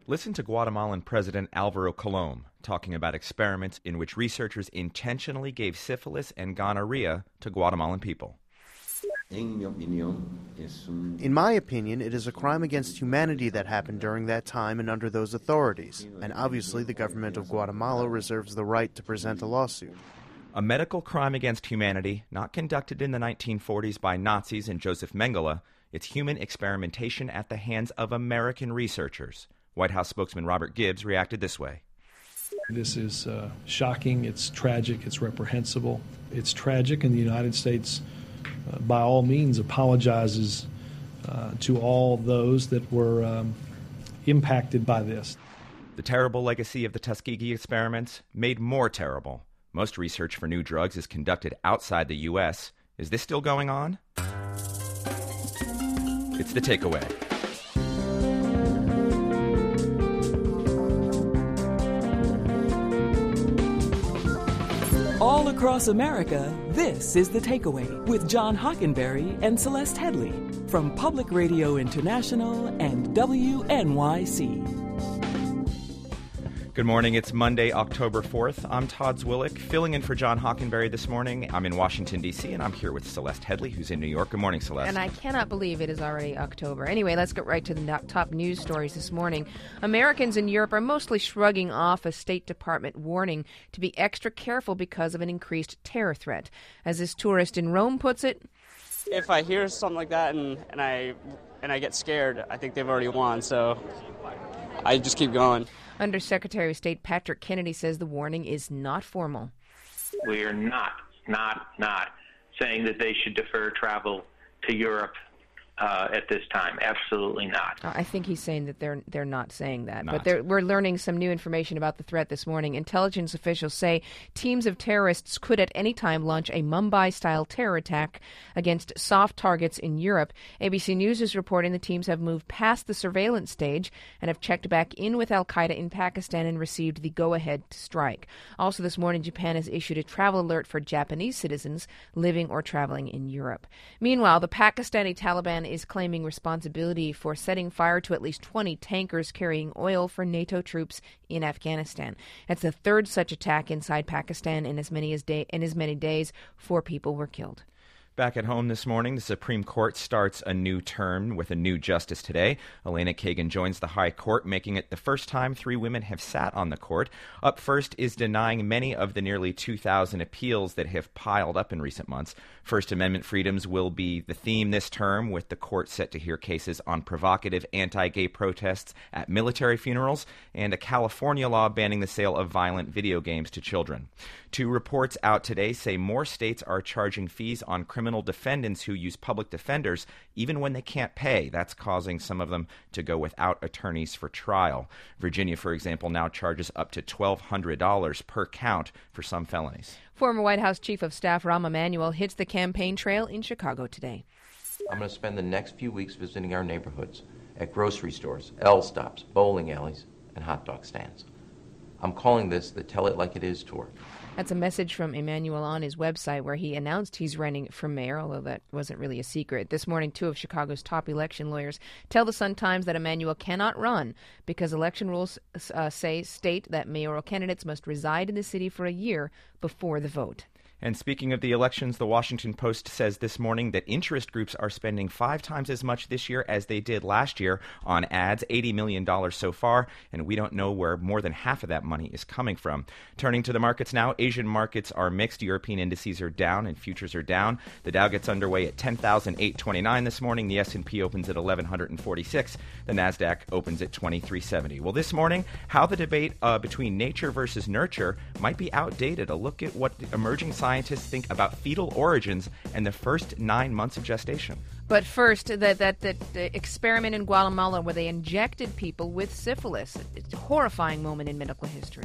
Listen to Guatemalan President Alvaro Colom talking about experiments in which researchers intentionally gave syphilis and gonorrhea to Guatemalan people. In my opinion, it is a crime against humanity that happened during that time and under those authorities, and obviously the government of Guatemala reserves the right to present a lawsuit. A medical crime against humanity, not conducted in the 1940s by Nazis and Joseph Mengele. It's human experimentation at the hands of American researchers. White House spokesman Robert Gibbs reacted this way. This is shocking, it's tragic, it's reprehensible. It's tragic, and the United States, by all means, apologizes to all those that were impacted by this. The terrible legacy of the Tuskegee experiments made more terrible. Most research for new drugs is conducted outside the U.S. Is this still going on? It's The Takeaway. All across America, this is The Takeaway with John Hockenberry and Celeste Headley from Public Radio International and WNYC. Good morning. It's Monday, October 4th. I'm Todd Zwillick, filling in for John Hockenberry this morning. I'm in Washington, D.C., and I'm here with Celeste Headley, who's in New York. Good morning, Celeste. And I cannot believe it is already October. Anyway, let's get right to the top news stories this morning. Americans in Europe are mostly shrugging off a State Department warning to be extra careful because of an increased terror threat. As this tourist in Rome puts it, if I hear something like that and I get scared, I think they've already won, so I just keep going. Undersecretary of State Patrick Kennedy says the warning is not formal. We are not saying that they should defer travel to Europe at this time. Absolutely not. I think he's saying that they're not saying that. But we're learning some new information about the threat this morning. Intelligence officials say teams of terrorists could at any time launch a Mumbai-style terror attack against soft targets in Europe. ABC News is reporting the teams have moved past the surveillance stage and have checked back in with al-Qaeda in Pakistan and received the go-ahead to strike. Also this morning, Japan has issued a travel alert for Japanese citizens living or traveling in Europe. Meanwhile, the Pakistani Taliban is claiming responsibility for setting fire to at least 20 tankers carrying oil for NATO troops in Afghanistan. That's the third such attack inside Pakistan in as many days. 4 people were killed. Back at home this morning, the Supreme Court starts a new term with a new justice today. Elena Kagan joins the High Court, making it the first time 3 women have sat on the court. Up first is denying many of the nearly 2,000 appeals that have piled up in recent months. First Amendment freedoms will be the theme this term, with the court set to hear cases on provocative anti-gay protests at military funerals and a California law banning the sale of violent video games to children. 2 reports out today say more states are charging fees on criminal defendants who use public defenders even when they can't pay. That's causing some of them to go without attorneys for trial. Virginia, for example, now charges up to $1,200 per count for some felonies. Former White House Chief of Staff Rahm Emanuel hits the campaign trail in Chicago today. I'm going to spend the next few weeks visiting our neighborhoods at grocery stores, L stops, bowling alleys, and hot dog stands. I'm calling this the Tell It Like It Is tour. That's a message from Emanuel on his website where he announced he's running for mayor, although that wasn't really a secret. This morning, 2 of Chicago's top election lawyers tell the Sun-Times that Emanuel cannot run because election rules state that mayoral candidates must reside in the city for a year before the vote. And speaking of the elections, the Washington Post says this morning that interest groups are spending 5 times as much this year as they did last year on ads, $80 million so far, and we don't know where more than half of that money is coming from. Turning to the markets now, Asian markets are mixed. European indices are down and futures are down. The Dow gets underway at 10,829 this morning. The S&P opens at 1,146. The NASDAQ opens at 2,370. Well, this morning, how the debate between nature versus nurture might be outdated. A look at what the emerging scientists think about fetal origins and the first 9 months of gestation. But first, that experiment in Guatemala where they injected people with syphilis. It's a horrifying moment in medical history.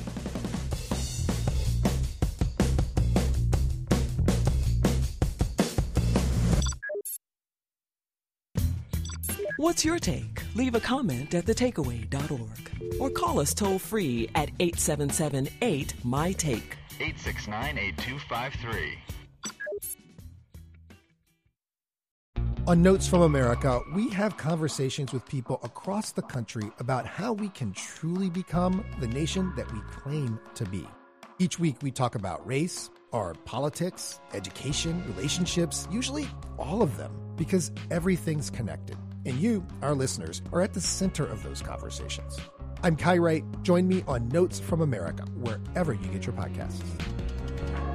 What's your take? Leave a comment at thetakeaway.org or call us toll-free at 877-8-MY-TAKE. 869-8253. On Notes from America, we have conversations with people across the country about how we can truly become the nation that we claim to be. Each week, we talk about race, our politics, education, relationships, usually all of them, because everything's connected. And you, our listeners, are at the center of those conversations. I'm Kai Wright. Join me on Notes from America, wherever you get your podcasts.